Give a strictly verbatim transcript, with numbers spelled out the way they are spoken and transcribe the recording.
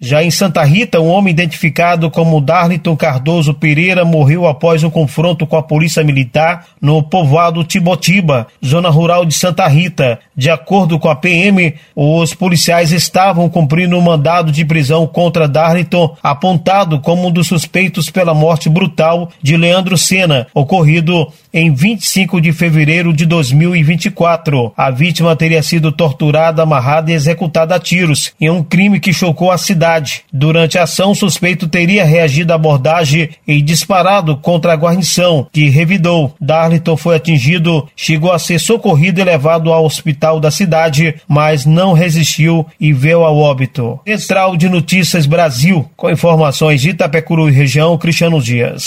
Já em Santa Rita, um homem identificado como Darlington Cardoso Pereira morreu após um confronto com a polícia militar no povoado Tibotiba, zona rural de Santa Rita. De acordo com a P M, os policiais estavam cumprindo um mandado de prisão contra Darlington, apontado como um dos suspeitos pela morte brutal de Leandro Sena, ocorrido em vinte e cinco de fevereiro de dois mil e vinte e quatro. A vítima teria sido torturada, amarrada e executada a tiros em um crime que chocou a cidade. Durante a ação, o suspeito teria reagido à abordagem e disparado contra a guarnição, que revidou. Darlington foi atingido, chegou a ser socorrido e levado ao hospital da cidade, mas não resistiu e veio ao óbito. Central de Notícias Brasil, com informações de Itapecuru e região, Cristiano Dias.